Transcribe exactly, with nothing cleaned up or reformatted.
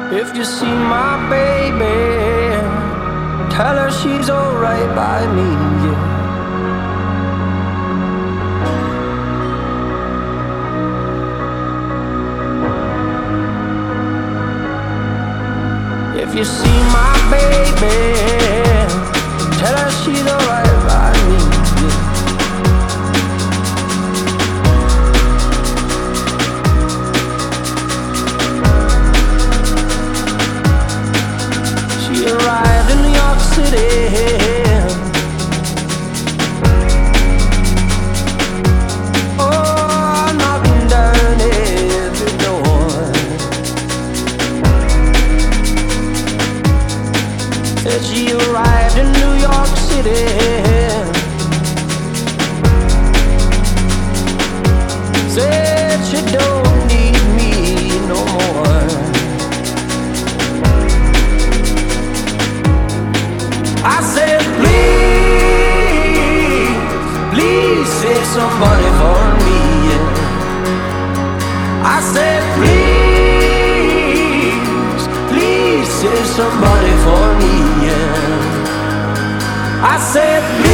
If you see my baby, tell her she's alright by me, yeah. If you see my baby, tell her she's alright by me, yeah. She arrived in New York City, oh, knocking down every door. Said she arrived in New York City, said she don't need me no more. I said, please, please save somebody for me, yeah. I said, please, please save somebody for me, yeah. I said,